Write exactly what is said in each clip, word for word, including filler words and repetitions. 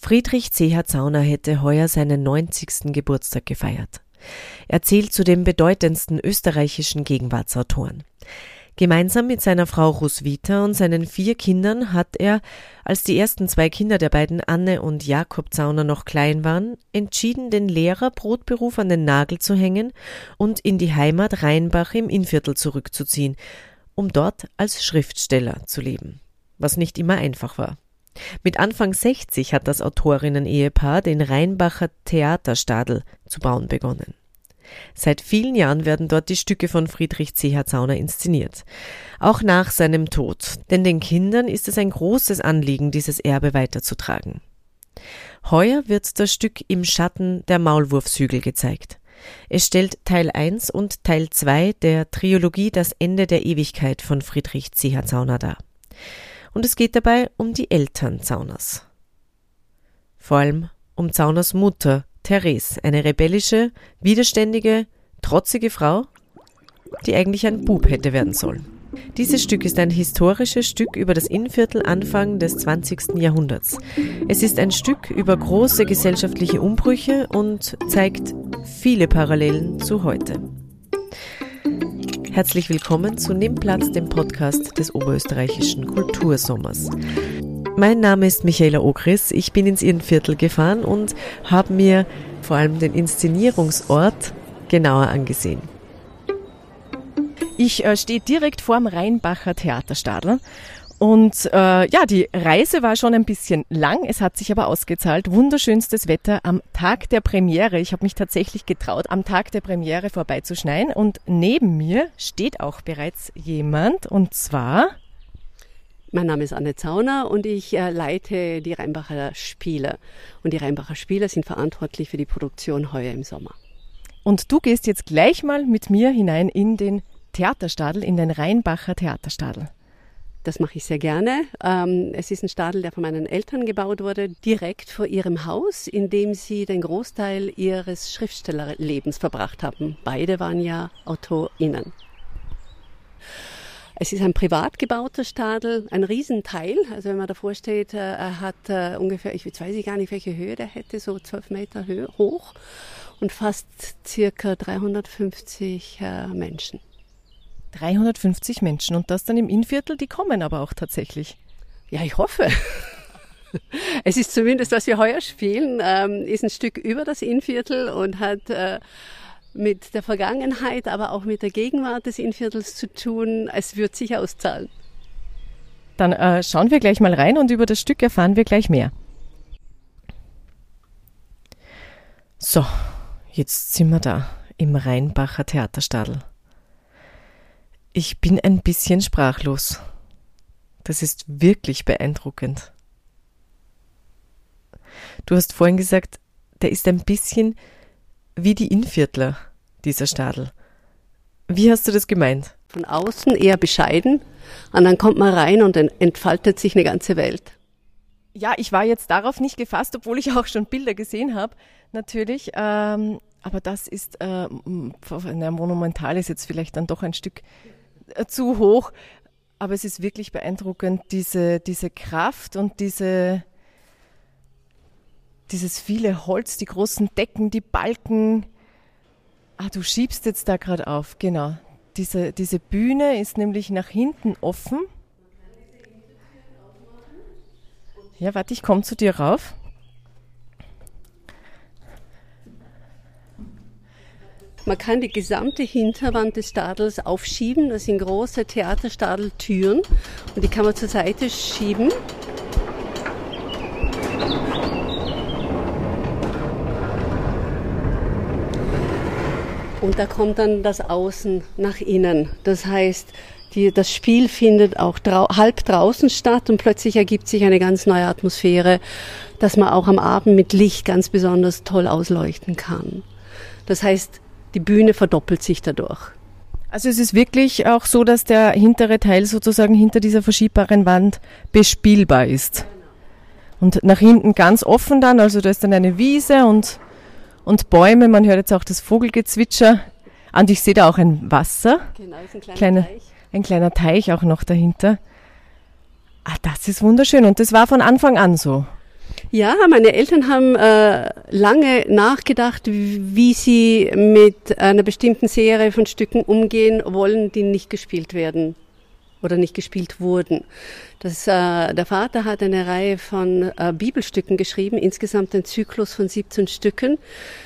Friedrich C. Zauner hätte heuer seinen neunzigsten Geburtstag gefeiert. Er zählt zu den bedeutendsten österreichischen Gegenwartsautoren. Gemeinsam mit seiner Frau Roswitha und seinen vier Kindern hat er, als die ersten zwei Kinder der beiden Anne und Jakob Zauner noch klein waren, entschieden, den Lehrer-Brotberuf an den Nagel zu hängen und in die Heimat Rheinbach im Innviertel zurückzuziehen, um dort als Schriftsteller zu leben, was nicht immer einfach war. Mit Anfang sechzig hat das Autorinnen-Ehepaar den Rheinbacher Theaterstadel zu bauen begonnen. Seit vielen Jahren werden dort die Stücke von Friedrich C. Zauner inszeniert. Auch nach seinem Tod, denn den Kindern ist es ein großes Anliegen, dieses Erbe weiterzutragen. Heuer wird das Stück Im Schatten der Maulwurfshügel gezeigt. Es stellt Teil eins und Teil zwei der Trilogie Das Ende der Ewigkeit von Friedrich C. Zauner dar. Und es geht dabei um die Eltern Zauners. Vor allem um Zauners Mutter, Therese, eine rebellische, widerständige, trotzige Frau, die eigentlich ein Bub hätte werden sollen. Dieses Stück ist ein historisches Stück über das Innviertel Anfang des zwanzigsten Jahrhunderts. Es ist ein Stück über große gesellschaftliche Umbrüche und zeigt viele Parallelen zu heute. Herzlich willkommen zu Nimm Platz, dem Podcast des Oberösterreichischen Kultursommers. Mein Name ist Michaela Ogris, ich bin ins Innviertel gefahren und habe mir vor allem den Inszenierungsort genauer angesehen. Ich äh, stehe direkt vorm Rheinbacher Theaterstadel und äh, ja, die Reise war schon ein bisschen lang, es hat sich aber ausgezahlt. Wunderschönstes Wetter am Tag der Premiere. Ich habe mich tatsächlich getraut, am Tag der Premiere vorbeizuschneien und neben mir steht auch bereits jemand und zwar... Mein Name ist Anne Zauner und ich äh, leite die Rheinbacher Spiele. Und die Rheinbacher Spiele sind verantwortlich für die Produktion heuer im Sommer. Und du gehst jetzt gleich mal mit mir hinein in den Theaterstadel, in den Rheinbacher Theaterstadel. Das mache ich sehr gerne. Ähm, es ist ein Stadel, der von meinen Eltern gebaut wurde, direkt vor ihrem Haus, in dem sie den Großteil ihres Schriftstellerlebens verbracht haben. Beide waren ja AutorInnen. Es ist ein privat gebauter Stadel, ein Riesenteil. Also wenn man davor steht, er hat äh, ungefähr, ich weiß ich gar nicht, welche Höhe der hätte, so zwölf Meter Höhe, hoch und fast circa dreihundertfünfzig äh, Menschen. dreihundertfünfzig Menschen und das dann im Innviertel, die kommen aber auch tatsächlich. Ja, ich hoffe. Es ist zumindest, was wir heuer spielen, ähm, ist ein Stück über das Innviertel und hat... Äh, mit der Vergangenheit, aber auch mit der Gegenwart des Innviertels zu tun. Es wird sich auszahlen. Dann äh, schauen wir gleich mal rein und über das Stück erfahren wir gleich mehr. So, jetzt sind wir da im Rheinbacher Theaterstadel. Ich bin ein bisschen sprachlos. Das ist wirklich beeindruckend. Du hast vorhin gesagt, der ist ein bisschen wie die Innviertler, dieser Stadel. Wie hast du das gemeint? Von außen eher bescheiden und dann kommt man rein und dann entfaltet sich eine ganze Welt. Ja, ich war jetzt darauf nicht gefasst, obwohl ich auch schon Bilder gesehen habe, natürlich. Ähm, aber das ist, äh, na, monumental ist jetzt vielleicht dann doch ein Stück äh, zu hoch. Aber es ist wirklich beeindruckend, diese, diese Kraft und diese... Dieses viele Holz, die großen Decken, die Balken. Ah, du schiebst jetzt da gerade auf, genau. Diese, diese Bühne ist nämlich nach hinten offen. Ja, warte, ich komme zu dir rauf. Man kann die gesamte Hinterwand des Stadels aufschieben. Das sind große Theaterstadeltüren und die kann man zur Seite schieben. Und da kommt dann das Außen nach innen. Das heißt, die, das Spiel findet auch drau- halb draußen statt und plötzlich ergibt sich eine ganz neue Atmosphäre, dass man auch am Abend mit Licht ganz besonders toll ausleuchten kann. Das heißt, die Bühne verdoppelt sich dadurch. Also es ist wirklich auch so, dass der hintere Teil sozusagen hinter dieser verschiebbaren Wand bespielbar ist. Und nach hinten ganz offen dann, also da ist dann eine Wiese und Und Bäume, man hört jetzt auch das Vogelgezwitscher. Und ich sehe da auch ein Wasser. Genau, ist ein kleiner Kleine, Teich. Ein kleiner Teich auch noch dahinter. Ah, das ist wunderschön. Und das war von Anfang an so. Ja, meine Eltern haben äh, lange nachgedacht, wie sie mit einer bestimmten Serie von Stücken umgehen wollen, die nicht gespielt werden oder nicht gespielt wurden. Das, äh, der Vater hat eine Reihe von äh, Bibelstücken geschrieben, insgesamt ein Zyklus von siebzehn Stücken,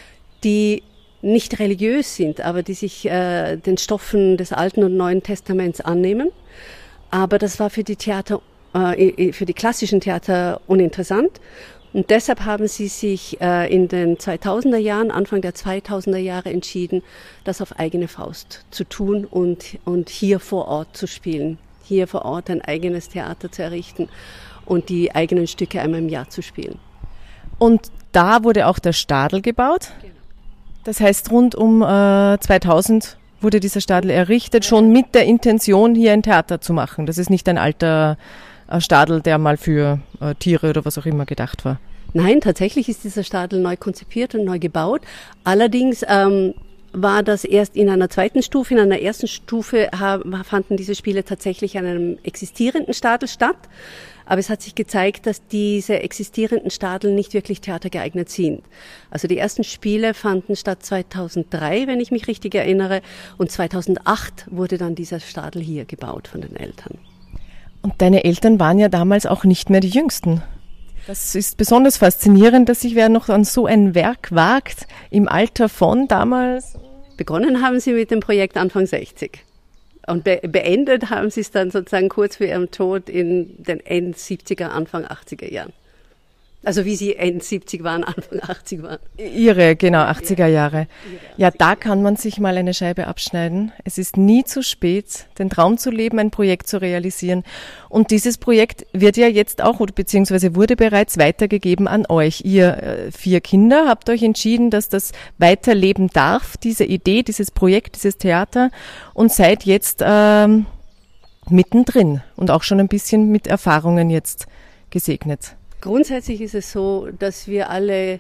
die nicht religiös sind, aber die sich äh, den Stoffen des Alten und Neuen Testaments annehmen. Aber das war für die Theater für die klassischen Theater uninteressant. Und deshalb haben sie sich äh, in den zweitausender Jahren, Anfang der zweitausender Jahre entschieden, das auf eigene Faust zu tun und, und hier vor Ort zu spielen. Hier vor Ort ein eigenes Theater zu errichten und die eigenen Stücke einmal im Jahr zu spielen. Und da wurde auch der Stadel gebaut? Genau. Das heißt, rund um äh, zweitausend wurde dieser Stadel errichtet, schon mit der Intention, hier ein Theater zu machen. Das ist nicht ein alter Stadel, der mal für äh, Tiere oder was auch immer gedacht war. Nein, tatsächlich ist dieser Stadel neu konzipiert und neu gebaut. Allerdings ähm, war das erst in einer zweiten Stufe. In einer ersten Stufe haben, fanden diese Spiele tatsächlich an einem existierenden Stadel statt. Aber es hat sich gezeigt, dass diese existierenden Stadel nicht wirklich theatergeeignet sind. Also die ersten Spiele fanden statt zweitausenddrei, wenn ich mich richtig erinnere. Und zweitausendacht wurde dann dieser Stadel hier gebaut von den Eltern. Und deine Eltern waren ja damals auch nicht mehr die Jüngsten. Das ist besonders faszinierend, dass sich wer noch an so ein Werk wagt, im Alter von damals. Begonnen haben sie mit dem Projekt Anfang sechzig. Und be- beendet haben sie es dann sozusagen kurz vor ihrem Tod in den End siebziger, Anfang achtziger Jahren. Also wie sie End siebzig waren, Anfang achtzig waren. Ihre, genau, achtziger Jahre. Ja, da kann man sich mal eine Scheibe abschneiden. Es ist nie zu spät, den Traum zu leben, ein Projekt zu realisieren. Und dieses Projekt wird ja jetzt auch, beziehungsweise wurde bereits weitergegeben an euch. Ihr äh, vier Kinder habt euch entschieden, dass das weiterleben darf, diese Idee, dieses Projekt, dieses Theater, und seid jetzt ähm, mittendrin und auch schon ein bisschen mit Erfahrungen jetzt gesegnet. Grundsätzlich ist es so, dass wir alle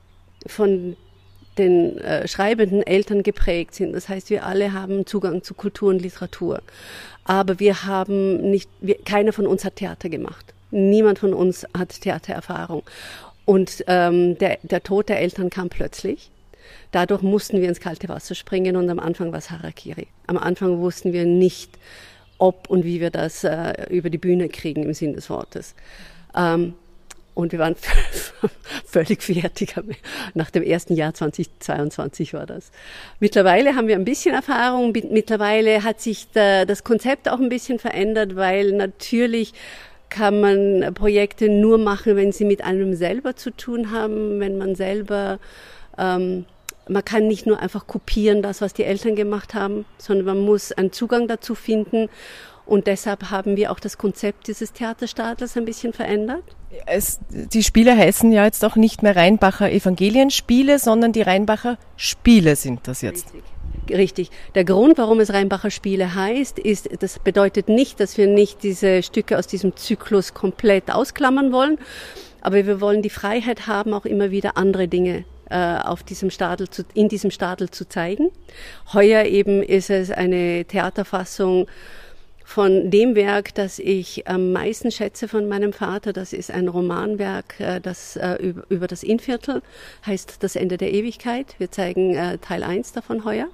von den äh, schreibenden Eltern geprägt sind. Das heißt, wir alle haben Zugang zu Kultur und Literatur. Aber wir haben nicht, wir, keiner von uns hat Theater gemacht. Niemand von uns hat Theatererfahrung. Und ähm, der, der Tod der Eltern kam plötzlich. Dadurch mussten wir ins kalte Wasser springen und am Anfang war es Harakiri. Am Anfang wussten wir nicht, ob und wie wir das äh, über die Bühne kriegen im Sinn des Wortes. Ähm, Und wir waren völlig fertig. Nach dem ersten Jahr zweitausendzweiundzwanzig war das. Mittlerweile haben wir ein bisschen Erfahrung. Mittlerweile hat sich das Konzept auch ein bisschen verändert, weil natürlich kann man Projekte nur machen, wenn sie mit einem selber zu tun haben, wenn man selber, ähm, man kann nicht nur einfach kopieren, das, was die Eltern gemacht haben, sondern man muss einen Zugang dazu finden. Und deshalb haben wir auch das Konzept dieses Theaterstadels ein bisschen verändert. Es, die Spiele heißen ja jetzt auch nicht mehr Rheinbacher Evangelienspiele, sondern die Rheinbacher Spiele sind das jetzt. Richtig. Richtig. Der Grund, warum es Rheinbacher Spiele heißt, ist, das bedeutet nicht, dass wir nicht diese Stücke aus diesem Zyklus komplett ausklammern wollen, aber wir wollen die Freiheit haben, auch immer wieder andere Dinge äh, auf diesem Stadel zu, in diesem Stadel zu zeigen. Heuer eben ist es eine Theaterfassung von dem Werk, das ich am meisten schätze von meinem Vater. Das ist ein Romanwerk, das über das Innviertel heißt Das Ende der Ewigkeit. Wir zeigen Teil eins davon heuer.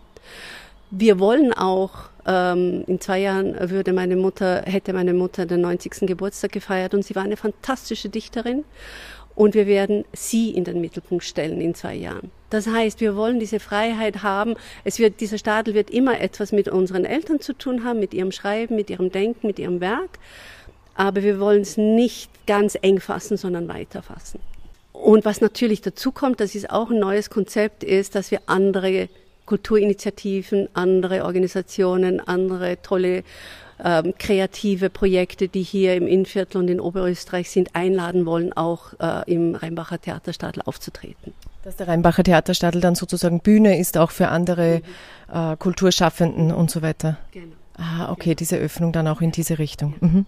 Wir wollen auch, ähm, in zwei Jahren würde meine Mutter, hätte meine Mutter den neunzigsten Geburtstag gefeiert und sie war eine fantastische Dichterin. Und wir werden sie in den Mittelpunkt stellen in zwei Jahren. Das heißt, wir wollen diese Freiheit haben. Es wird, dieser Stadel wird immer etwas mit unseren Eltern zu tun haben, mit ihrem Schreiben, mit ihrem Denken, mit ihrem Werk. Aber wir wollen es nicht ganz eng fassen, sondern weiter fassen. Und was natürlich dazu kommt, das ist auch ein neues Konzept, ist, dass wir andere Kulturinitiativen, andere Organisationen, andere tolle Ähm, kreative Projekte, die hier im Innviertel und in Oberösterreich sind, einladen wollen, auch äh, im Rheinbacher Theaterstadel aufzutreten. Dass der Rheinbacher Theaterstadel dann sozusagen Bühne ist, auch für andere mhm. äh, Kulturschaffenden und so weiter. Genau. Ah, okay, diese Öffnung dann auch in diese Richtung. Mhm.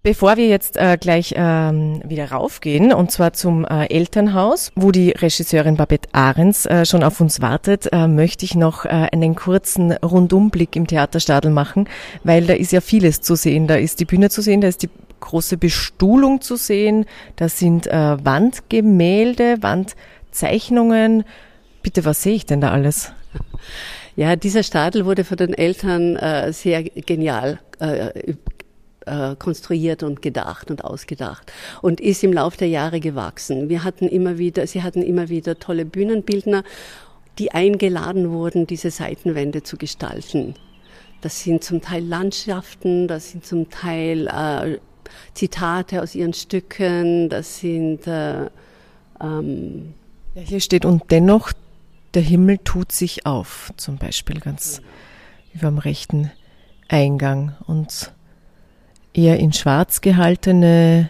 Bevor wir jetzt äh, gleich ähm, wieder raufgehen, und zwar zum äh, Elternhaus, wo die Regisseurin Babette Ahrens äh, schon auf uns wartet, äh, möchte ich noch äh, einen kurzen Rundumblick im Theaterstadel machen, weil da ist ja vieles zu sehen. Da ist die Bühne zu sehen, da ist die große Bestuhlung zu sehen, da sind äh, Wandgemälde, Wandzeichnungen. Bitte, was sehe ich denn da alles? Ja, dieser Stadel wurde von den Eltern äh, sehr genial äh, konstruiert und gedacht und ausgedacht und ist im Laufe der Jahre gewachsen. Wir hatten immer wieder, sie hatten immer wieder tolle Bühnenbildner, die eingeladen wurden, diese Seitenwände zu gestalten. Das sind zum Teil Landschaften, das sind zum Teil äh, Zitate aus ihren Stücken, das sind äh, ähm, ja, hier steht und dennoch der Himmel tut sich auf, zum Beispiel ganz über dem rechten Eingang und eher in schwarz gehaltene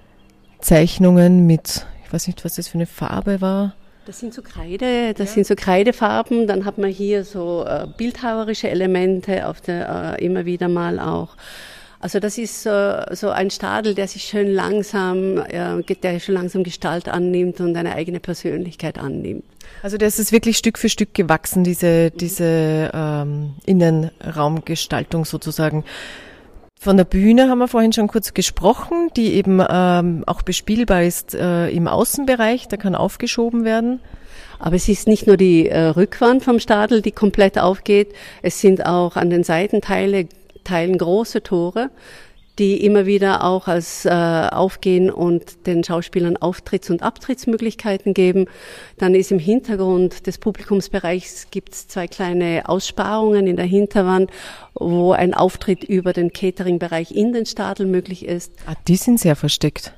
Zeichnungen mit, ich weiß nicht, was das für eine Farbe war. Das sind so Kreide, das ja. sind so Kreidefarben. Dann hat man hier so äh, bildhauerische Elemente auf der äh, immer wieder mal auch. Also das ist äh, so ein Stadel, der sich schön langsam, äh, der schon langsam Gestalt annimmt und eine eigene Persönlichkeit annimmt. Also das ist wirklich Stück für Stück gewachsen, diese diese ähm, Innenraumgestaltung sozusagen. Von der Bühne haben wir vorhin schon kurz gesprochen, die eben ähm, auch bespielbar ist äh, im Außenbereich, da kann aufgeschoben werden. Aber es ist nicht nur die äh, Rückwand vom Stadel, die komplett aufgeht, es sind auch an den Seitenteilen Teilen große Tore, die immer wieder auch als äh, aufgehen und den Schauspielern Auftritts- und Abtrittsmöglichkeiten geben. Dann ist im Hintergrund des Publikumsbereichs gibt's zwei kleine Aussparungen in der Hinterwand, wo ein Auftritt über den Catering-Bereich in den Stadel möglich ist. Ah, die sind sehr versteckt.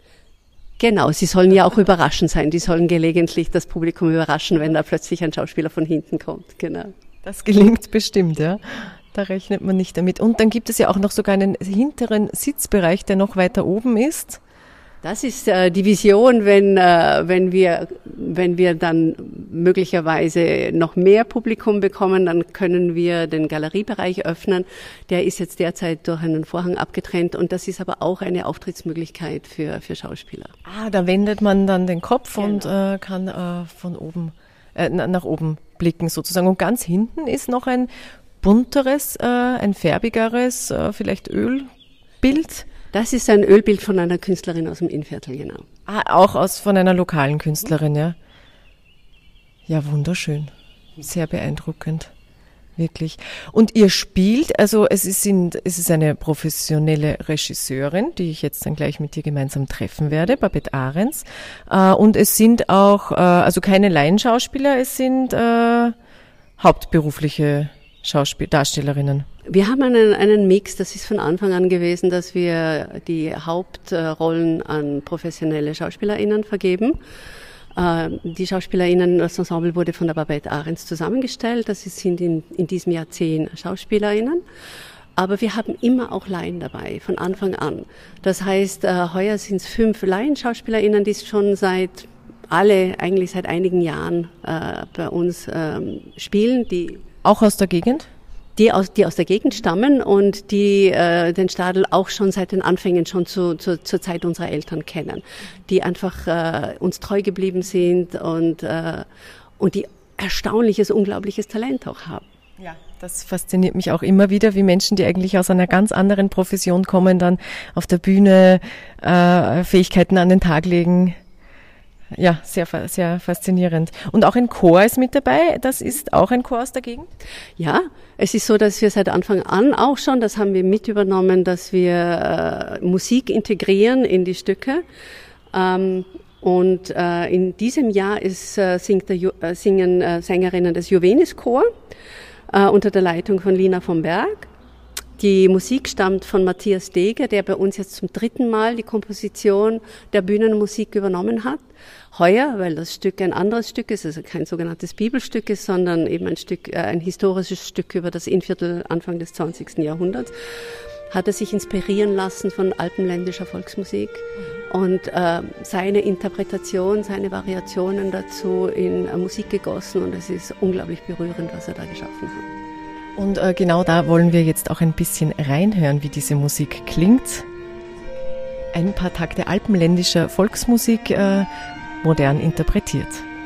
Genau, sie sollen ja auch überraschend sein. Die sollen gelegentlich das Publikum überraschen, wenn da plötzlich ein Schauspieler von hinten kommt. Genau. Das gelingt bestimmt, ja. Da rechnet man nicht damit. Und dann gibt es ja auch noch sogar einen hinteren Sitzbereich, der noch weiter oben ist. Das ist äh, die Vision, wenn äh, wenn wir wenn wir dann möglicherweise noch mehr Publikum bekommen, dann können wir den Galeriebereich öffnen. Der ist jetzt derzeit durch einen Vorhang abgetrennt und das ist aber auch eine Auftrittsmöglichkeit für für Schauspieler. Ah, da wendet man dann den Kopf genau. und äh, kann äh, von oben äh, nach oben blicken sozusagen. Und ganz hinten ist noch ein bunteres, äh, ein färbigeres, äh, vielleicht Ölbild. Das ist ein Ölbild von einer Künstlerin aus dem Innviertel, genau. Ah, auch aus von einer lokalen Künstlerin, ja. Ja, wunderschön. Sehr beeindruckend. Wirklich. Und ihr spielt, also es ist, sind, es ist eine professionelle Regisseurin, die ich jetzt dann gleich mit dir gemeinsam treffen werde, Babette Ahrens. Äh, und es sind auch, äh, also keine Laienschauspieler, es sind äh, hauptberufliche Schauspiel- Darstellerinnen. Wir haben einen, einen Mix, das ist von Anfang an gewesen, dass wir die Hauptrollen an professionelle SchauspielerInnen vergeben. Die SchauspielerInnen, das Ensemble wurde von der Babette Ahrens zusammengestellt. Das sind in, in diesem Jahr zehn SchauspielerInnen. Aber wir haben immer auch Laien dabei, von Anfang an. Das heißt, heuer sind es fünf Laien-SchauspielerInnen, die schon seit alle, eigentlich seit einigen Jahren äh, bei uns ähm, spielen, die auch aus der Gegend? Die aus, die aus der Gegend stammen und die äh, den Stadel auch schon seit den Anfängen, schon zu, zu, zur Zeit unserer Eltern kennen. Die einfach äh, uns treu geblieben sind und, äh, und die erstaunliches, unglaubliches Talent auch haben. Ja, das fasziniert mich auch immer wieder, wie Menschen, die eigentlich aus einer ganz anderen Profession kommen, dann auf der Bühne äh, Fähigkeiten an den Tag legen. Ja, sehr, sehr faszinierend. Und auch ein Chor ist mit dabei. Das ist auch ein Chor aus der Gegend? Ja, es ist so, dass wir seit Anfang an auch schon, das haben wir mit übernommen, dass wir äh, Musik integrieren in die Stücke. Ähm, und äh, in diesem Jahr ist, äh, singt der Ju- äh, singen äh, Sängerinnen des Juvenis-Chor äh, unter der Leitung von Lina vom Berg. Die Musik stammt von Matthias Deger, der bei uns jetzt zum dritten Mal die Komposition der Bühnenmusik übernommen hat. Heuer, weil das Stück ein anderes Stück ist, also kein sogenanntes Bibelstück ist, sondern eben ein Stück, äh, ein historisches Stück über das Innviertel Anfang des zwanzigsten Jahrhunderts, hat er sich inspirieren lassen von alpenländischer Volksmusik und äh, seine Interpretation, seine Variationen dazu in äh, Musik gegossen und es ist unglaublich berührend, was er da geschaffen hat. Und äh, genau da wollen wir jetzt auch ein bisschen reinhören, wie diese Musik klingt. ein paar Takte alpenländischer Volksmusik äh, modern interpretiert.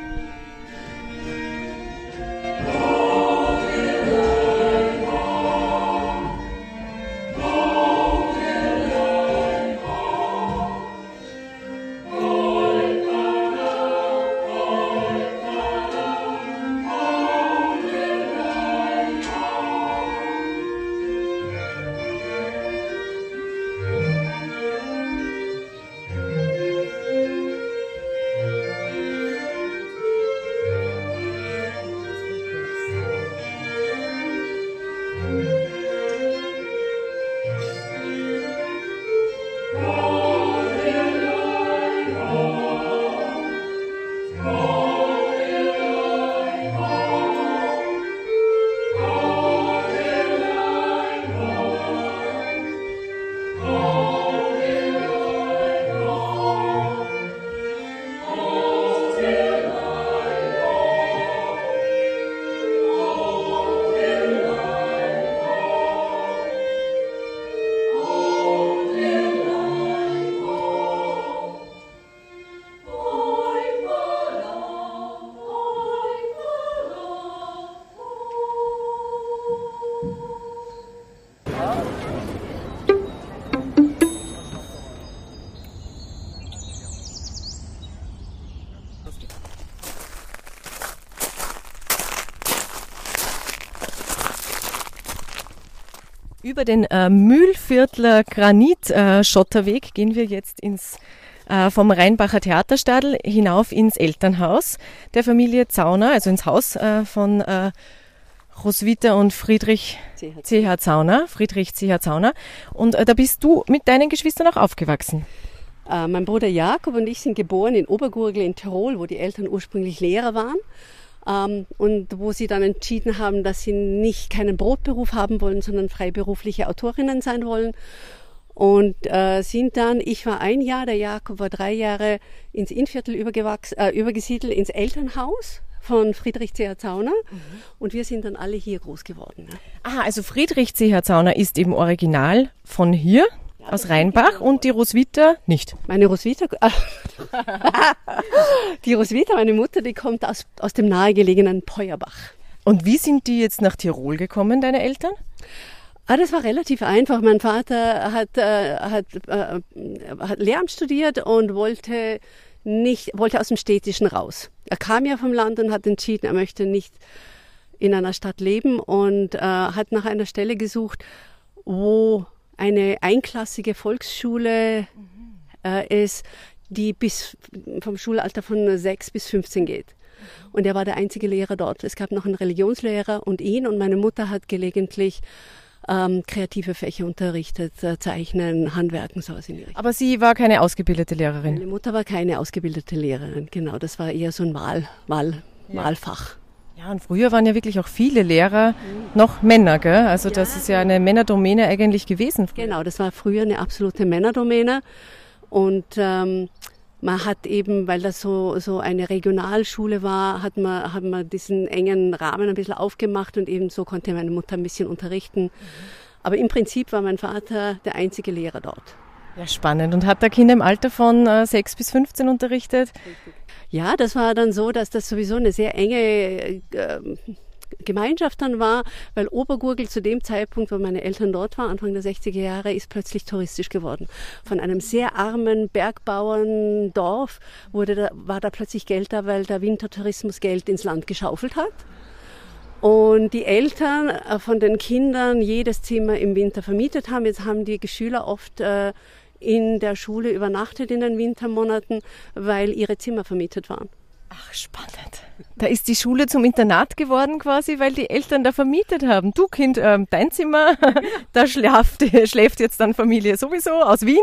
Über den äh, Mühlviertler Granitschotterweg äh, gehen wir jetzt ins, äh, vom Rheinbacher Theaterstadl hinauf ins Elternhaus der Familie Zauner, also ins Haus äh, von äh, Roswitha und Friedrich C H Zauner, Friedrich C H Zauner. Und äh, da bist du mit deinen Geschwistern auch aufgewachsen. Äh, mein Bruder Jakob und ich sind geboren in Obergurgl in Tirol, wo die Eltern ursprünglich Lehrer waren. Ähm, und wo sie dann entschieden haben, dass sie nicht keinen Brotberuf haben wollen, sondern freiberufliche Autorinnen sein wollen. Und äh, sind dann, ich war ein Jahr, der Jakob war drei Jahre ins Innviertel übergewachsen, äh, übergesiedelt ins Elternhaus von Friedrich C H Zauner. Mhm. Und wir sind dann alle hier groß geworden. Ne? Ah, also Friedrich C H Zauner ist eben original von hier, ja, aus Rheinbach, und die Roswitha nicht. Meine Roswitha, äh, die Roswitha, meine Mutter, die kommt aus, aus dem nahegelegenen Peuerbach. Und wie sind die jetzt nach Tirol gekommen, deine Eltern? Ah, das war relativ einfach. Mein Vater hat, äh, hat, äh, hat Lehramt studiert und wollte nicht, wollte aus dem Städtischen raus. Er kam ja vom Land und hat entschieden, er möchte nicht in einer Stadt leben und äh, hat nach einer Stelle gesucht, wo eine einklassige Volksschule mhm. äh, ist, die bis vom Schulalter von sechs bis fünfzehn geht. Mhm. Und er war der einzige Lehrer dort. Es gab noch einen Religionslehrer und ihn, und meine Mutter hat gelegentlich ähm, kreative Fächer unterrichtet, äh, Zeichnen, Handwerken, sowas in die Richtung. Aber sie war keine ausgebildete Lehrerin? Meine Mutter war keine ausgebildete Lehrerin, genau. Das war eher so ein Wahl, Wahl, ja. Wahlfach. Ja, und früher waren ja wirklich auch viele Lehrer noch Männer, gell? Also ja, das ist ja eine Männerdomäne eigentlich gewesen. Früher. Genau, das war früher eine absolute Männerdomäne. Und ähm, man hat eben, weil das so, so eine Regionalschule war, hat man, hat man diesen engen Rahmen ein bisschen aufgemacht und eben so konnte meine Mutter ein bisschen unterrichten. Mhm. Aber im Prinzip war mein Vater der einzige Lehrer dort. Ja, spannend. Und hat da Kinder im Alter von äh, sechs bis fünfzehn unterrichtet? Richtig. Ja, das war dann so, dass das sowieso eine sehr enge äh, Gemeinschaft dann war, weil Obergurgl zu dem Zeitpunkt, wo meine Eltern dort waren, Anfang der sechziger Jahre, ist plötzlich touristisch geworden. Von einem sehr armen Bergbauerndorf wurde da, war da plötzlich Geld da, weil der Wintertourismus Geld ins Land geschaufelt hat. Und die Eltern von den Kindern jedes Zimmer im Winter vermietet haben. Jetzt haben die Schüler oft äh, in der Schule übernachtet in den Wintermonaten, weil ihre Zimmer vermietet waren. Ach, spannend. Da ist die Schule zum Internat geworden quasi, weil die Eltern da vermietet haben. Du Kind, ähm, dein Zimmer, da schläft, schläft jetzt dann Familie sowieso aus Wien.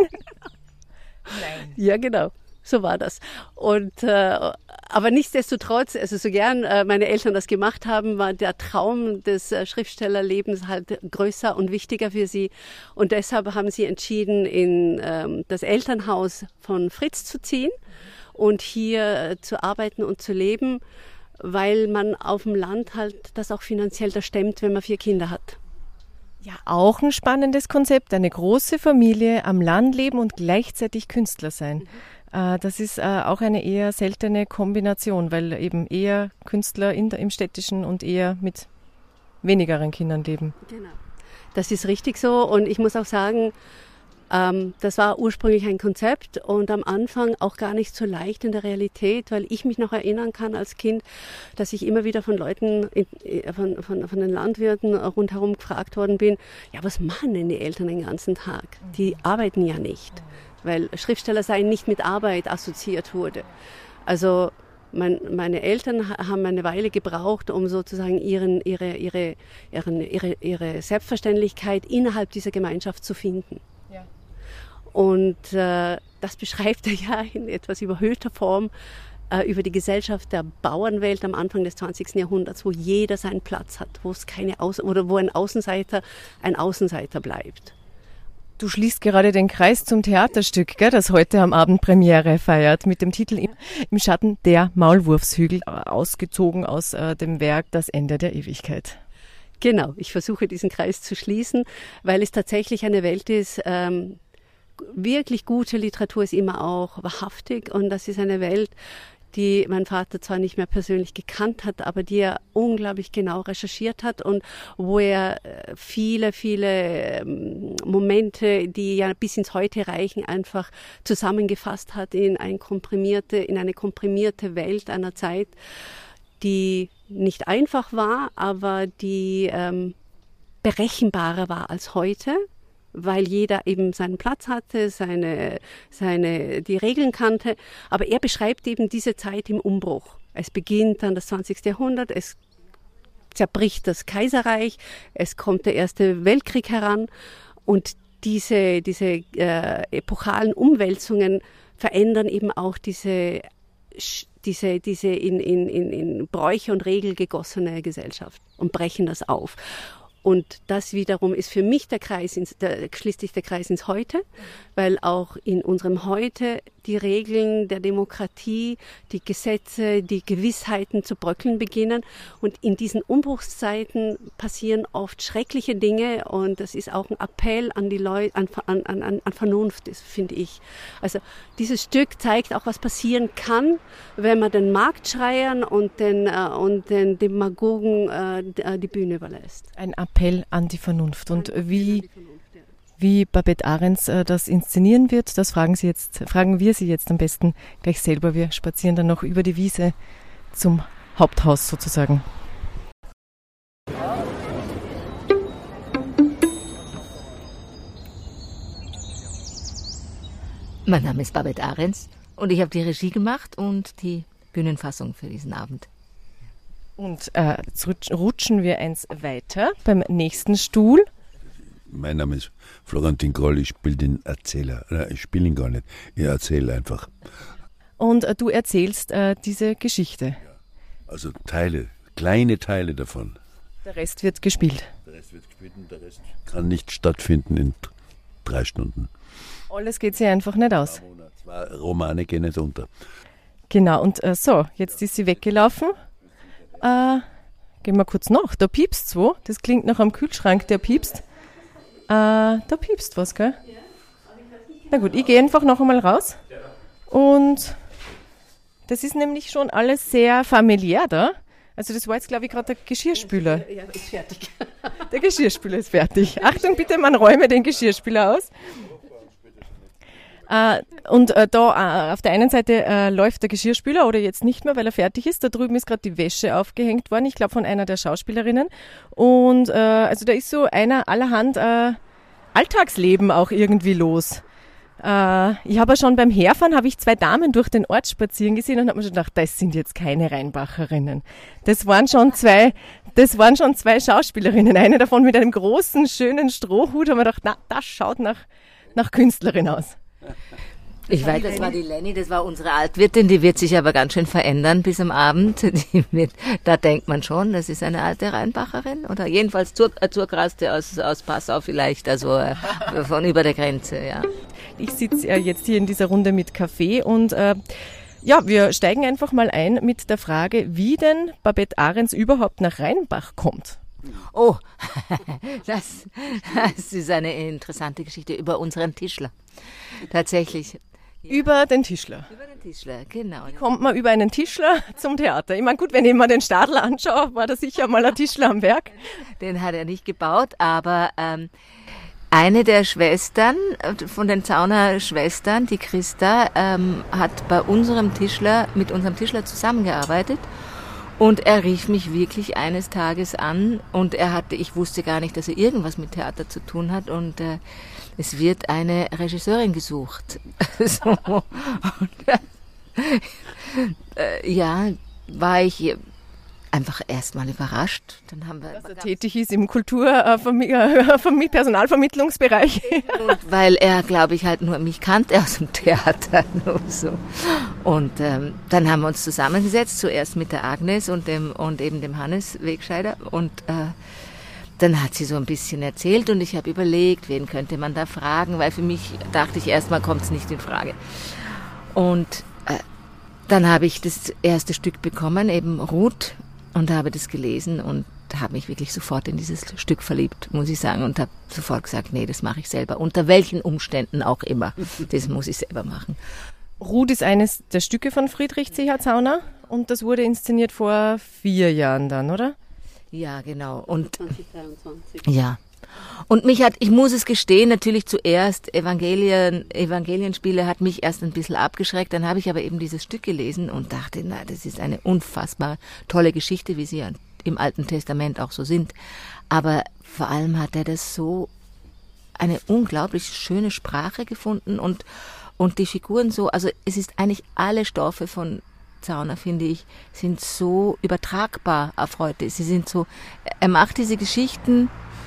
Nein. Ja, genau. So war das. Und äh, aber nichtsdestotrotz, also so gern äh, meine Eltern das gemacht haben, war der Traum des äh, Schriftstellerlebens halt größer und wichtiger für sie. Und deshalb haben sie entschieden, in ähm, das Elternhaus von Fritz zu ziehen und hier äh, zu arbeiten und zu leben, weil man auf dem Land halt das auch finanziell da stemmt, wenn man vier Kinder hat. Ja, auch ein spannendes Konzept, eine große Familie, am Land leben und gleichzeitig Künstler sein. Mhm. Das ist auch eine eher seltene Kombination, weil eben eher Künstler in der, im Städtischen und eher mit wenigeren Kindern leben. Genau. Das ist richtig so und ich muss auch sagen, ähm, das war ursprünglich ein Konzept und am Anfang auch gar nicht so leicht in der Realität, weil ich mich noch erinnern kann als Kind, dass ich immer wieder von Leuten, in, von, von, von den Landwirten rundherum gefragt worden bin, ja, was machen denn die Eltern den ganzen Tag? Die arbeiten ja nicht, weil Schriftsteller sein nicht mit Arbeit assoziiert wurde. Also Mein, meine Eltern haben eine Weile gebraucht, um sozusagen ihren, ihre, ihre, ihren, ihre, ihre Selbstverständlichkeit innerhalb dieser Gemeinschaft zu finden. Ja. Und äh, das beschreibt er ja in etwas überhöhter Form äh, über die Gesellschaft der Bauernwelt am Anfang des zwanzigsten Jahrhunderts, wo jeder seinen Platz hat, wo es keine Aus- oder wo ein Außenseiter ein Außenseiter bleibt. Du schließt gerade den Kreis zum Theaterstück, gell, das heute am Abend Premiere feiert, mit dem Titel Im, im Schatten der Maulwurfshügel, ausgezogen aus äh, dem Werk Das Ende der Ewigkeit. Genau, ich versuche diesen Kreis zu schließen, weil es tatsächlich eine Welt ist, ähm, wirklich gute Literatur ist immer auch wahrhaftig und das ist eine Welt, die mein Vater zwar nicht mehr persönlich gekannt hat, aber die er unglaublich genau recherchiert hat und wo er viele, viele Momente, die ja bis ins Heute reichen, einfach zusammengefasst hat in eine komprimierte, in eine komprimierte Welt einer Zeit, die nicht einfach war, aber die ähm, berechenbarer war als heute, weil jeder eben seinen Platz hatte, seine, seine, die Regeln kannte. Aber er beschreibt eben diese Zeit im Umbruch. Es beginnt dann das zwanzigste Jahrhundert, es zerbricht das Kaiserreich, es kommt der Erste Weltkrieg heran und diese, diese äh, epochalen Umwälzungen verändern eben auch diese, diese, diese in, in, in, in Bräuche und Regel gegossene Gesellschaft und brechen das auf. Und das wiederum ist für mich der Kreis, ins, der, schließt sich der Kreis ins Heute, weil auch in unserem Heute die Regeln der Demokratie, die Gesetze, die Gewissheiten zu bröckeln beginnen. Und in diesen Umbruchszeiten passieren oft schreckliche Dinge und das ist auch ein Appell an die Leute, an, an, an, an Vernunft, ist, finde ich. Also dieses Stück zeigt auch, was passieren kann, wenn man den Marktschreiern und den, äh, und den Demagogen äh, die Bühne überlässt. Ein Appell an die Vernunft. Und wie, wie Babette Arens äh, das inszenieren wird, das fragen, Sie jetzt, fragen wir Sie jetzt am besten gleich selber. Wir spazieren dann noch über die Wiese zum Haupthaus sozusagen. Mein Name ist Babette Arens und ich habe die Regie gemacht und die Bühnenfassung für diesen Abend. Und äh, jetzt rutschen wir eins weiter beim nächsten Stuhl. Mein Name ist Florentin Groll, ich spiele den Erzähler. Ich spiele ihn gar nicht, ich erzähle einfach. Und äh, du erzählst äh, diese Geschichte. Ja, also Teile, kleine Teile davon. Der Rest wird gespielt. Der Rest wird gespielt und der Rest kann nicht stattfinden in drei Stunden. Alles geht sich einfach nicht aus. Zwei Romane gehen nicht unter. Genau, und äh, so, jetzt ist sie weggelaufen. Äh, gehen wir kurz nach. Da piepst wo. Das klingt nach einem Kühlschrank, der piepst. Äh, da piepst was, gell? Na gut, ich gehe einfach noch einmal raus. Und das ist nämlich schon alles sehr familiär da. Also das war jetzt, glaube ich, gerade der Geschirrspüler. Ja, ist fertig. Der Geschirrspüler ist fertig. Achtung, bitte, man räume den Geschirrspüler aus. Äh, und äh, da äh, auf der einen Seite äh, läuft der Geschirrspüler oder jetzt nicht mehr, weil er fertig ist. Da drüben ist gerade die Wäsche aufgehängt worden, ich glaube von einer der Schauspielerinnen. Und äh, also da ist so einer allerhand äh, Alltagsleben auch irgendwie los. Äh, ich habe schon beim Herfahren habe ich zwei Damen durch den Ort spazieren gesehen und habe mir schon gedacht, das sind jetzt keine Rheinbacherinnen. Das waren schon zwei, das waren schon zwei Schauspielerinnen. Eine davon mit einem großen, schönen Strohhut. Haben wir gedacht, na, das schaut nach, nach Künstlerin aus. Ich weiß, das war die Lenny, das war unsere Altwirtin, die wird sich aber ganz schön verändern bis am Abend. Die wird, da denkt man schon, das ist eine alte Rheinbacherin oder jedenfalls zur, äh, Zurkraste aus, aus Passau vielleicht, also äh, von über der Grenze, ja. Ich sitze äh, jetzt hier in dieser Runde mit Kaffee und äh, ja, wir steigen einfach mal ein mit der Frage, wie denn Babette Arens überhaupt nach Rheinbach kommt. Oh, das, das ist eine interessante Geschichte über unseren Tischler. Tatsächlich. Über den Tischler. Über den Tischler, genau. Kommt man über einen Tischler zum Theater? Ich meine, gut, wenn ich mir den Stadl anschaue, war da sicher mal ein Tischler am Werk. Den hat er nicht gebaut, aber ähm, eine der Schwestern, von den Zauner-Schwestern, die Christa, ähm, hat bei unserem Tischler, mit unserem Tischler zusammengearbeitet. Und er rief mich wirklich eines Tages an und er hatte, ich wusste gar nicht, dass er irgendwas mit Theater zu tun hat und äh, es wird eine Regisseurin gesucht. so. Und, äh, ja, war ich einfach erstmal überrascht. Dann haben wir dass er tätig ist im Kultur-, äh, Vermi- Personalvermittlungsbereich. Und weil er, glaube ich, halt nur mich kannte aus dem Theater. Nur so. Und ähm, dann haben wir uns zusammengesetzt, zuerst mit der Agnes und, dem, und eben dem Hannes Wegscheider. Und äh, dann hat sie so ein bisschen erzählt und ich habe überlegt, wen könnte man da fragen, weil für mich dachte ich, erstmal kommt es nicht in Frage. Und äh, dann habe ich das erste Stück bekommen, eben Ruth, und habe das gelesen und habe mich wirklich sofort in dieses Stück verliebt, muss ich sagen, und habe sofort gesagt, nee, das mache ich selber, unter welchen Umständen auch immer, das muss ich selber machen. Ruth ist eines der Stücke von Friedrich C H Zauner und das wurde inszeniert vor vier Jahren dann, oder? Ja, genau. Und zwanzig dreiundzwanzig. ja. Und mich hat, ich muss es gestehen, natürlich zuerst Evangelien, Evangelienspiele hat mich erst ein bisschen abgeschreckt, dann habe ich aber eben dieses Stück gelesen und dachte, na, das ist eine unfassbar tolle Geschichte, wie sie ja im Alten Testament auch so sind. Aber vor allem hat er das so eine unglaublich schöne Sprache gefunden und, und die Figuren so, also es ist eigentlich alle Stoffe von Zauner, finde ich, sind so übertragbar auf heute. Sie sind so, er macht diese Geschichten,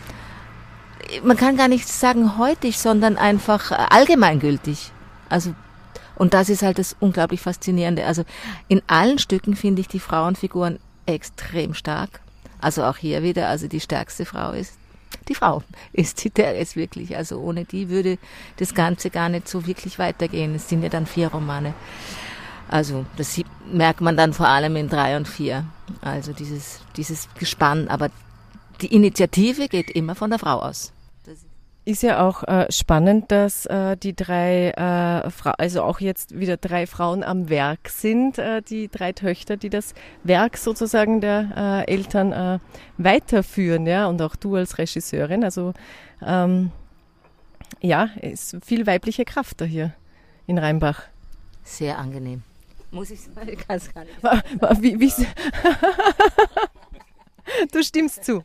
man kann gar nicht sagen heutig, sondern einfach allgemeingültig. Also, und das ist halt das unglaublich Faszinierende. Also, in allen Stücken finde ich die Frauenfiguren extrem stark. Also auch hier wieder, also die stärkste Frau ist die Frau, ist die Teres wirklich. Also ohne die würde das Ganze gar nicht so wirklich weitergehen. Es sind ja dann vier Romane. Also, das sieht, merkt man dann vor allem in drei und vier. Also dieses, dieses Gespann, aber die Initiative geht immer von der Frau aus. Ist ja auch äh, spannend, dass äh, die drei, äh, Fra- also auch jetzt wieder drei Frauen am Werk sind, äh, die drei Töchter, die das Werk sozusagen der äh, Eltern äh, weiterführen, ja, und auch du als Regisseurin. Also ähm, ja, ist viel weibliche Kraft da hier in Rheinbach. Sehr angenehm. Muss ich sagen, ich kann es gar nicht. Wa- wa- Wie, wie, du stimmst zu.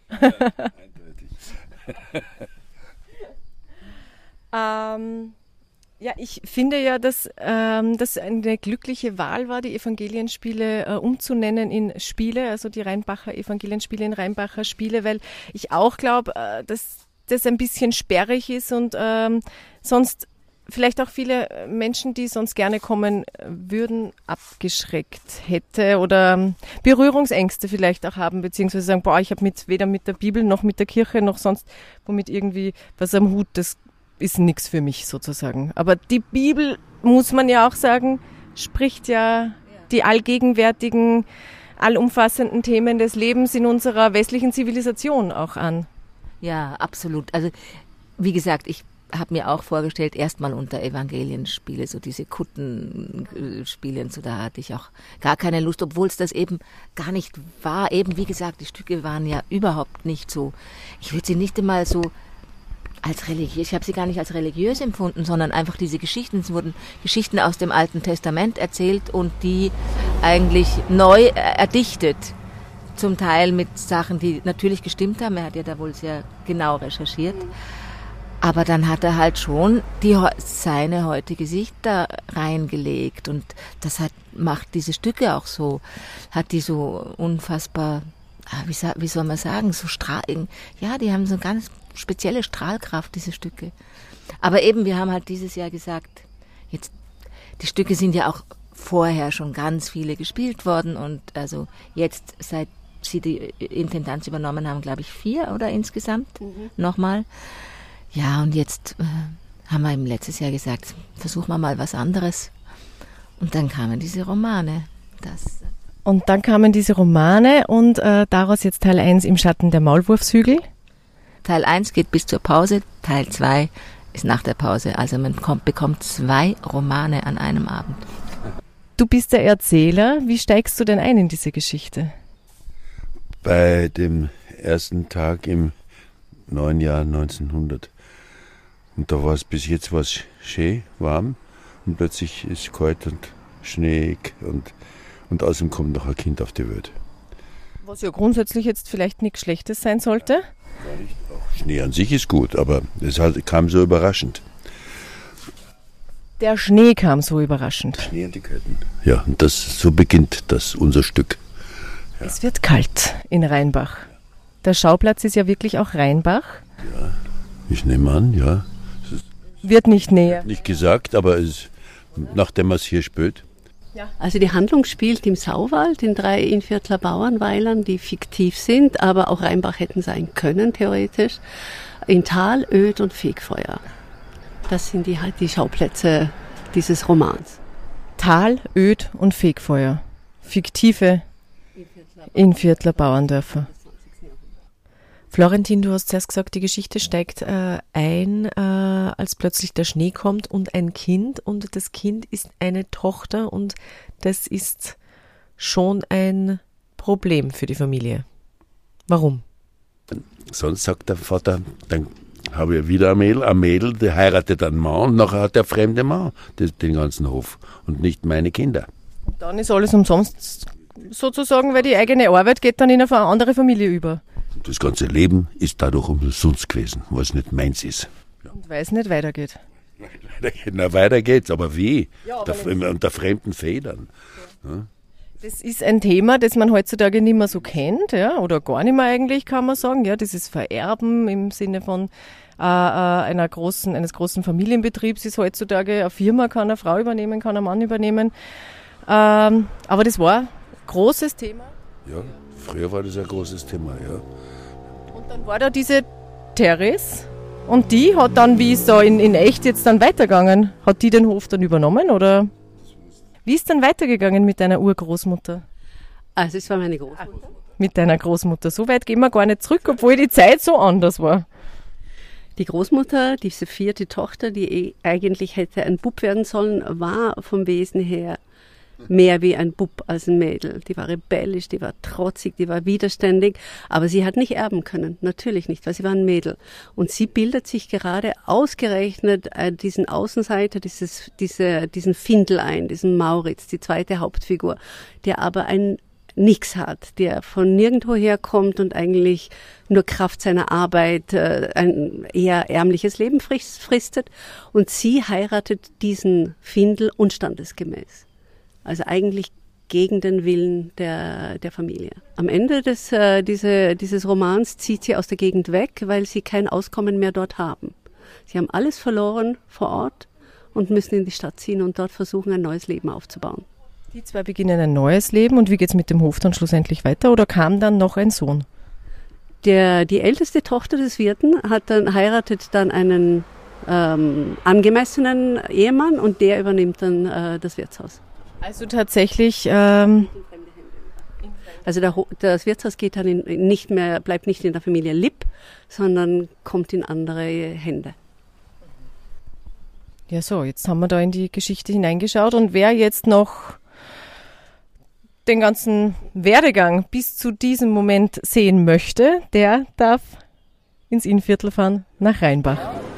Ähm, ja, ich finde ja, dass ähm, das eine glückliche Wahl war, die Evangelienspiele äh, umzunennen in Spiele, also die Rheinbacher Evangelienspiele in Rheinbacher Spiele, weil ich auch glaube, äh, dass das ein bisschen sperrig ist und ähm, sonst vielleicht auch viele Menschen, die sonst gerne kommen würden, abgeschreckt hätte oder ähm, Berührungsängste vielleicht auch haben, beziehungsweise sagen, boah, ich habe mit, weder mit der Bibel noch mit der Kirche noch sonst womit irgendwie was am Hut, das ist nichts für mich sozusagen. Aber die Bibel, muss man ja auch sagen, spricht ja die allgegenwärtigen, allumfassenden Themen des Lebens in unserer westlichen Zivilisation auch an. Ja, absolut. Also, wie gesagt, ich habe mir auch vorgestellt, erstmal unter Evangelienspiele, so diese Kuttenspiele und so, da hatte ich auch gar keine Lust, obwohl es das eben gar nicht war. Eben, wie gesagt, die Stücke waren ja überhaupt nicht so, ich würde sie nicht einmal so als religiös, ich habe sie gar nicht als religiös empfunden, sondern einfach diese Geschichten, es wurden Geschichten aus dem Alten Testament erzählt und die eigentlich neu erdichtet, zum Teil mit Sachen, die natürlich gestimmt haben, er hat ja da wohl sehr genau recherchiert, aber dann hat er halt schon die, seine heutige Sicht da reingelegt und das hat, macht diese Stücke auch so, hat die so unfassbar, wie, wie soll man sagen, so strahlen, ja, die haben so eine ganz spezielle Strahlkraft, diese Stücke. Aber eben, wir haben halt dieses Jahr gesagt, jetzt, die Stücke sind ja auch vorher schon ganz viele gespielt worden und also jetzt, seit sie die Intendanz übernommen haben, glaube ich, vier oder insgesamt mhm. nochmal. Ja, und jetzt äh, haben wir im letztes Jahr gesagt, versuchen wir mal was anderes. Und dann kamen diese Romane. Das Und dann kamen diese Romane und äh, daraus jetzt Teil eins im Schatten der Maulwurfshügel. Teil eins geht bis zur Pause, Teil zwei ist nach der Pause. Also man kommt, bekommt zwei Romane an einem Abend. Du bist der Erzähler. Wie steigst du denn ein in diese Geschichte? Bei dem ersten Tag im neuen Jahr neunzehnhundert. Und da war es bis jetzt war's schön warm und plötzlich ist es kalt und schneeig und, und außerdem kommt noch ein Kind auf die Welt. Was ja grundsätzlich jetzt vielleicht nichts Schlechtes sein sollte. Schnee an sich ist gut, aber es hat, kam so überraschend. Der Schnee kam so überraschend. Schnee und die Kälte. Ja, und das, so beginnt das unser Stück. Ja. Es wird kalt in Rheinbach. Der Schauplatz ist ja wirklich auch Rheinbach. Ja, ich nehme an, ja. Wird nicht näher. Nicht gesagt, aber es, nachdem man es hier spürt. Also die Handlung spielt im Sauwald, in drei Innviertler Bauernweilern, die fiktiv sind, aber auch Rheinbach hätten sein können, theoretisch. In Tal, Öd und Fegfeuer. Das sind die, die Schauplätze dieses Romans. Tal, Öd und Fegfeuer. Fiktive Innviertler Bauerndörfer. Florentin, du hast zuerst gesagt, die Geschichte steigt äh, ein, äh, als plötzlich der Schnee kommt und ein Kind. Und das Kind ist eine Tochter und das ist schon ein Problem für die Familie. Warum? Sonst sagt der Vater, dann habe ich wieder ein Mädel, ein Mädel, der heiratet einen Mann und nachher hat der fremde Mann den ganzen Hof und nicht meine Kinder. Und dann ist alles umsonst sozusagen, weil die eigene Arbeit geht dann in eine andere Familie über. Das ganze Leben ist dadurch umsonst gewesen, was nicht meins ist. Ja. Und weil es nicht weitergeht. Na, weiter geht's, aber wie? Ja, aber der, unter fremden Federn. Ja. Ja. Das ist ein Thema, das man heutzutage nicht mehr so kennt, ja, oder gar nicht mehr eigentlich, kann man sagen. Ja, dieses Vererben im Sinne von äh, einer großen, eines großen Familienbetriebs ist heutzutage eine Firma, kann eine Frau übernehmen, kann ein Mann übernehmen. Ähm, aber das war ein großes Thema. Ja, früher war das ein großes Thema, ja. Und dann war da diese Therese und die hat dann, wie ist so in, in echt jetzt dann weitergegangen? Hat die den Hof dann übernommen oder wie ist dann weitergegangen mit deiner Urgroßmutter? Also es war meine Großmutter. Mit deiner Großmutter. So weit gehen wir gar nicht zurück, obwohl die Zeit so anders war. Die Großmutter, diese vierte Tochter, die eigentlich hätte ein Bub werden sollen, war vom Wesen her mehr wie ein Bub als ein Mädel. Die war rebellisch, die war trotzig, die war widerständig, aber sie hat nicht erben können, natürlich nicht, weil sie war ein Mädel. Und sie bildet sich gerade ausgerechnet äh, diesen Außenseiter, dieses, diese, diesen Findel ein, diesen Mauritz, die zweite Hauptfigur, der aber ein Nix hat, der von nirgendwo herkommt und eigentlich nur Kraft seiner Arbeit äh, ein eher ärmliches Leben fristet. Und sie heiratet diesen Findel unstandesgemäß. Also eigentlich gegen den Willen der, der Familie. Am Ende des, äh, diese, dieses Romans zieht sie aus der Gegend weg, weil sie kein Auskommen mehr dort haben. Sie haben alles verloren vor Ort und müssen in die Stadt ziehen und dort versuchen, ein neues Leben aufzubauen. Die zwei beginnen ein neues Leben und wie geht's mit dem Hof dann schlussendlich weiter oder kam dann noch ein Sohn? Der, die älteste Tochter des Wirten hat dann, heiratet dann einen ähm, angemessenen Ehemann und der übernimmt dann äh, das Wirtshaus. Also tatsächlich. Ähm also der, das Wirtshaus geht dann in, nicht mehr, bleibt nicht in der Familie Lipp, sondern kommt in andere Hände. Ja, so, jetzt haben wir da in die Geschichte hineingeschaut und wer jetzt noch den ganzen Werdegang bis zu diesem Moment sehen möchte, der darf ins Innviertel fahren nach Rheinbach.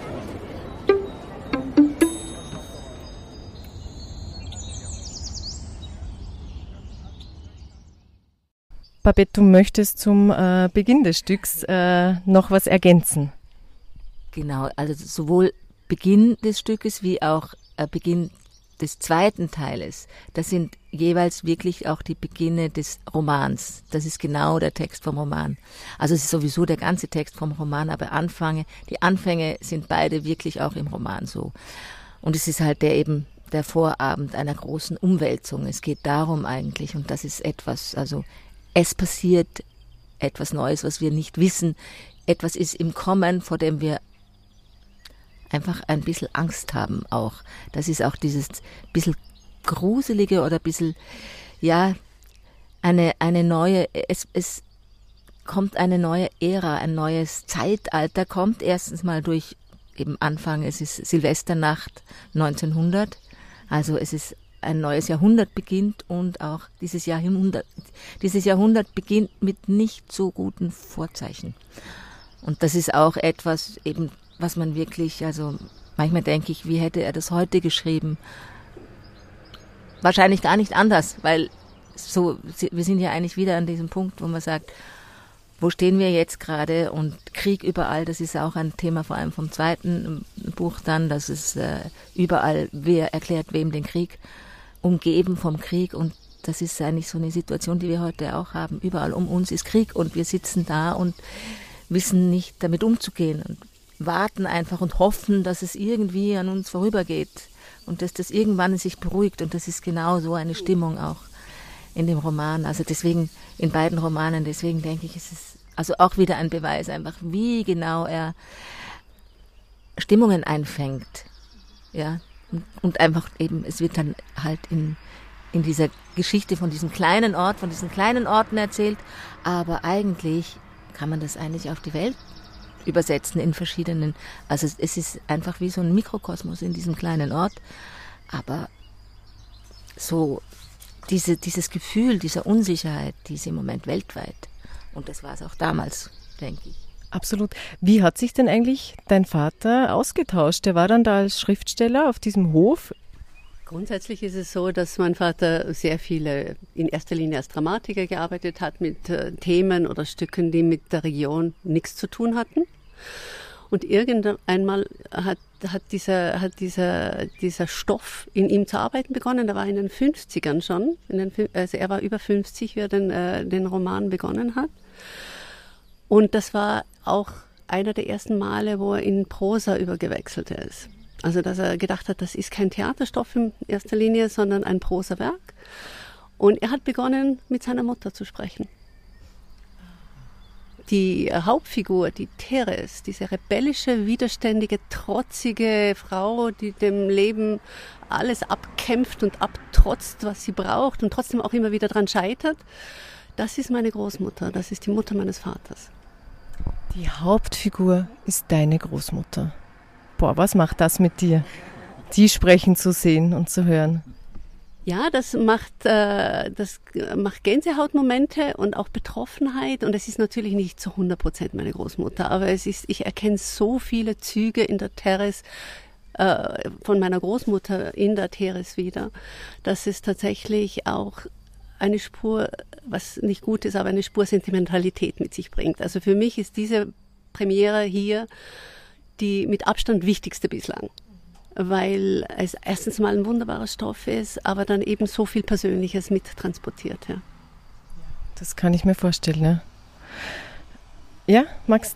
Babette, du möchtest zum äh, Beginn des Stücks äh, noch was ergänzen. Genau, also sowohl Beginn des Stückes wie auch äh, Beginn des zweiten Teiles, das sind jeweils wirklich auch die Beginne des Romans. Das ist genau der Text vom Roman. Also es ist sowieso der ganze Text vom Roman, aber Anfänge, die Anfänge sind beide wirklich auch im Roman so. Und es ist halt der eben der Vorabend einer großen Umwälzung. Es geht darum eigentlich, und das ist etwas, also es passiert etwas Neues, was wir nicht wissen. Etwas ist im Kommen, vor dem wir einfach ein bisschen Angst haben auch. Das ist auch dieses bisschen Gruselige oder ein bisschen, ja, eine, eine neue, es, es kommt eine neue Ära, ein neues Zeitalter, kommt erstens mal durch eben Anfang, es ist Silvesternacht neunzehnhundert, also es ist ein neues Jahrhundert beginnt und auch dieses Jahrhundert, dieses Jahrhundert beginnt mit nicht so guten Vorzeichen. Und das ist auch etwas eben, was man wirklich, also manchmal denke ich, wie hätte er das heute geschrieben? Wahrscheinlich gar nicht anders, weil so, wir sind ja eigentlich wieder an diesem Punkt, wo man sagt, wo stehen wir jetzt gerade, und Krieg überall, das ist auch ein Thema vor allem vom zweiten Buch dann, dass es äh, überall, wer erklärt wem den Krieg, umgeben vom Krieg, und das ist eigentlich so eine Situation, die wir heute auch haben. Überall um uns ist Krieg und wir sitzen da und wissen nicht damit umzugehen und warten einfach und hoffen, dass es irgendwie an uns vorübergeht und dass das irgendwann sich beruhigt, und das ist genau so eine Stimmung auch in dem Roman, also deswegen in beiden Romanen, deswegen denke ich, es ist also auch wieder ein Beweis einfach, wie genau er Stimmungen einfängt, ja, und, und einfach eben, es wird dann halt in, in dieser Geschichte von diesem kleinen Ort, von diesen kleinen Orten erzählt, aber eigentlich kann man das eigentlich auf die Welt übersetzen in verschiedenen, also es, es ist einfach wie so ein Mikrokosmos in diesem kleinen Ort, aber so Diese, dieses Gefühl dieser Unsicherheit, die ist im Moment weltweit. Und das war es auch damals, denke ich. Absolut. Wie hat sich denn eigentlich dein Vater ausgetauscht? Der war dann da als Schriftsteller auf diesem Hof. Grundsätzlich ist es so, dass mein Vater sehr viele, in erster Linie als Dramatiker gearbeitet hat, mit äh, Themen oder Stücken, die mit der Region nichts zu tun hatten. Und irgendeinmal hat, hat, dieser, hat dieser, dieser Stoff in ihm zu arbeiten begonnen. Da war in den fünfzigern schon. In den, also er war über fünfzig, wie er den, äh, den Roman begonnen hat. Und das war auch einer der ersten Male, wo er in Prosa übergewechselt ist. Also dass er gedacht hat, das ist kein Theaterstoff in erster Linie, sondern ein Prosawerk. Und er hat begonnen, mit seiner Mutter zu sprechen. Die Hauptfigur, die Teres, diese rebellische, widerständige, trotzige Frau, die dem Leben alles abkämpft und abtrotzt, was sie braucht und trotzdem auch immer wieder dran scheitert, das ist meine Großmutter, das ist die Mutter meines Vaters. Die Hauptfigur ist deine Großmutter. Boah, was macht das mit dir, die sprechen zu sehen und zu hören? Ja, das macht, äh, das macht Gänsehautmomente und auch Betroffenheit. Und es ist natürlich nicht zu hundert Prozent meine Großmutter, aber es ist, ich erkenne so viele Züge in der Teres, äh, von meiner Großmutter in der Teres wieder, dass es tatsächlich auch eine Spur, was nicht gut ist, aber eine Spur Sentimentalität mit sich bringt. Also für mich ist diese Premiere hier die mit Abstand wichtigste bislang. Weil es erstens mal ein wunderbarer Stoff ist, aber dann eben so viel Persönliches mit transportiert. Ja. Das kann ich mir vorstellen, ja. Ja, Max?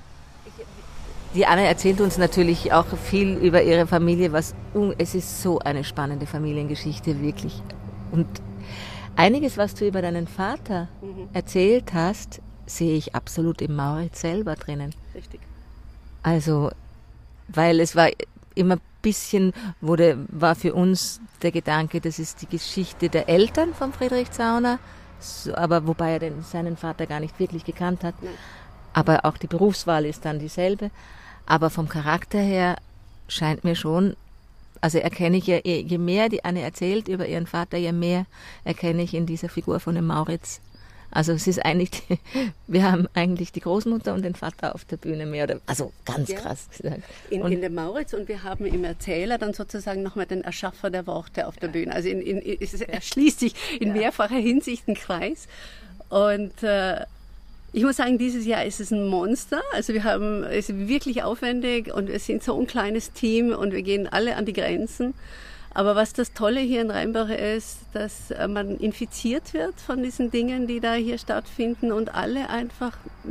Die Anne erzählt uns natürlich auch viel über ihre Familie, was es ist so eine spannende Familiengeschichte, wirklich. Und einiges, was du über deinen Vater mhm. erzählt hast, sehe ich absolut im Mauritz selber drinnen. Richtig. Also, weil es war immer ein bisschen, wurde, war für uns der Gedanke, das ist die Geschichte der Eltern von Friedrich Zauner, so, aber wobei er den, seinen Vater gar nicht wirklich gekannt hat. Nein. Aber auch die Berufswahl ist dann dieselbe. Aber vom Charakter her scheint mir schon, also erkenne ich ja, je mehr die Anne erzählt über ihren Vater, je mehr erkenne ich in dieser Figur von dem Mauritz. Also es ist eigentlich, die, wir haben eigentlich die Großmutter und den Vater auf der Bühne mehr oder, also ganz ja. krass gesagt. In, in dem Mauritz, und wir haben im Erzähler dann sozusagen nochmal den Erschaffer der Worte auf der Bühne. Also in, in, es erschließt sich in ja. mehrfacher Hinsicht ein Kreis. Und äh, ich muss sagen, dieses Jahr ist es ein Monster. Also wir haben, es ist wirklich aufwendig und wir sind so ein kleines Team und wir gehen alle an die Grenzen. Aber was das Tolle hier in Rheinbach ist, dass man infiziert wird von diesen Dingen, die da hier stattfinden und alle einfach mit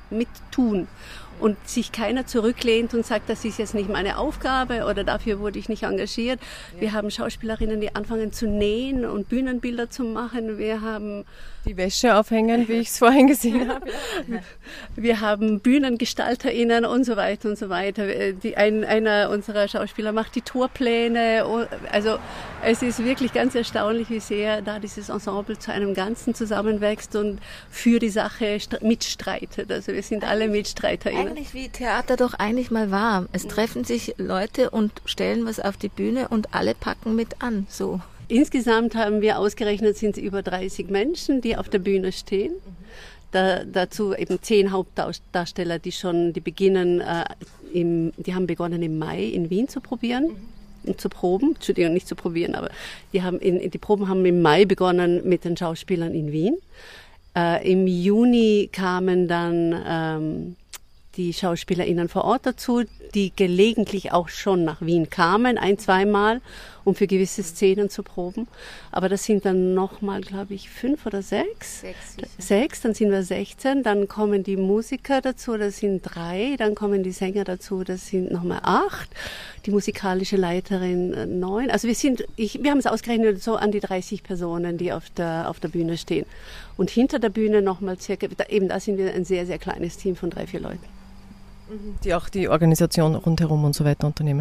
mittun. Und sich keiner zurücklehnt und sagt, das ist jetzt nicht meine Aufgabe oder dafür wurde ich nicht engagiert. Ja. Wir haben Schauspielerinnen, die anfangen zu nähen und Bühnenbilder zu machen. Wir haben die Wäsche aufhängen, wie ich es vorhin gesehen habe. Wir haben BühnengestalterInnen und so weiter und so weiter. Die, ein, einer unserer Schauspieler macht die Tourpläne. Also es ist wirklich ganz erstaunlich, wie sehr da dieses Ensemble zu einem Ganzen zusammenwächst und für die Sache mitstreitet. Also wir sind alle MitstreiterInnen. Eigentlich wie Theater doch eigentlich mal war. Es treffen sich Leute und stellen was auf die Bühne und alle packen mit an. So. Insgesamt haben wir ausgerechnet, sind es über dreißig Menschen, die auf der Bühne stehen. Da, dazu eben zehn Hauptdarsteller, die schon, die beginnen, äh, im, die haben begonnen im Mai in Wien zu probieren. Mhm. Zu proben, Entschuldigung, nicht zu probieren, aber die haben in, die Proben haben im Mai begonnen mit den Schauspielern in Wien. Äh, im Juni kamen dann ähm, die SchauspielerInnen vor Ort dazu, die gelegentlich auch schon nach Wien kamen, ein-, zweimal, um für gewisse Szenen zu proben. Aber das sind dann nochmal, glaube ich, fünf oder sechs. Sechs, sechs, dann sind wir sechzehn. Dann kommen die Musiker dazu, das sind drei. Dann kommen die Sänger dazu, das sind nochmal acht. Die musikalische Leiterin äh, neun. Also wir sind, ich, wir haben es ausgerechnet, so an die dreißig Personen, die auf der, auf der Bühne stehen. Und hinter der Bühne nochmal circa, da, eben da sind wir ein sehr, sehr kleines Team von drei, vier Leuten. Die auch die Organisation rundherum und so weiter unternehmen.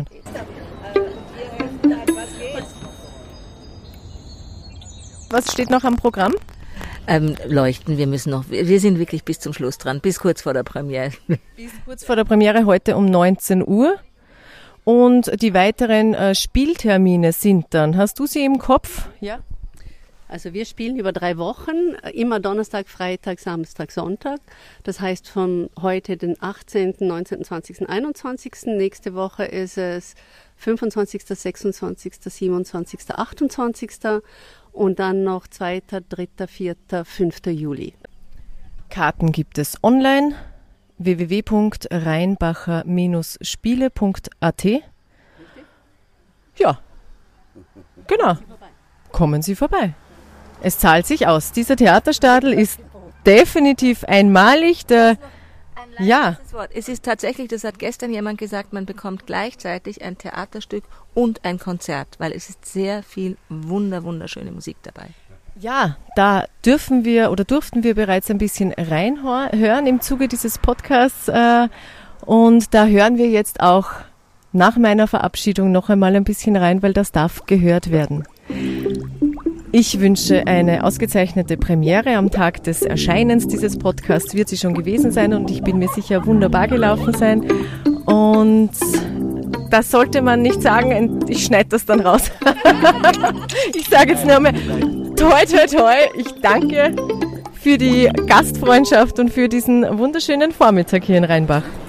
Was steht noch am Programm? Ähm, leuchten, wir müssen noch, wir sind wirklich bis zum Schluss dran, bis kurz vor der Premiere. Bis kurz vor der Premiere heute um neunzehn Uhr. Und die weiteren äh, Spieltermine sind dann, hast du sie im Kopf? Ja. Also wir spielen über drei Wochen, immer Donnerstag, Freitag, Samstag, Sonntag. Das heißt von heute den achtzehnten, neunzehnten, zwanzigsten, einundzwanzigsten Nächste Woche ist es fünfundzwanzigsten, sechsundzwanzigsten, siebenundzwanzigsten, achtundzwanzigsten und dann noch zweiter, dritter, vierter, fünfter Juli. Karten gibt es online w w w punkt rheinbacher Spiele punkt a t. Ja, genau. Kommen Sie vorbei. Es zahlt sich aus. Dieser Theaterstadel ist definitiv einmalig. Der, ja. Es ist tatsächlich, das hat gestern jemand gesagt, man bekommt gleichzeitig ein Theaterstück und ein Konzert, weil es ist sehr viel wunder, wunderschöne Musik dabei. Ja, da dürfen wir oder durften wir bereits ein bisschen reinhören im Zuge dieses Podcasts. Und da hören wir jetzt auch nach meiner Verabschiedung noch einmal ein bisschen rein, weil das darf gehört werden. Ich wünsche eine ausgezeichnete Premiere. Am Tag des Erscheinens dieses Podcasts wird sie schon gewesen sein und ich bin mir sicher wunderbar gelaufen sein. Und das sollte man nicht sagen, ich schneide das dann raus. Ich sage jetzt nur einmal toi, toi, toi. Ich danke für die Gastfreundschaft und für diesen wunderschönen Vormittag hier in Rheinbach.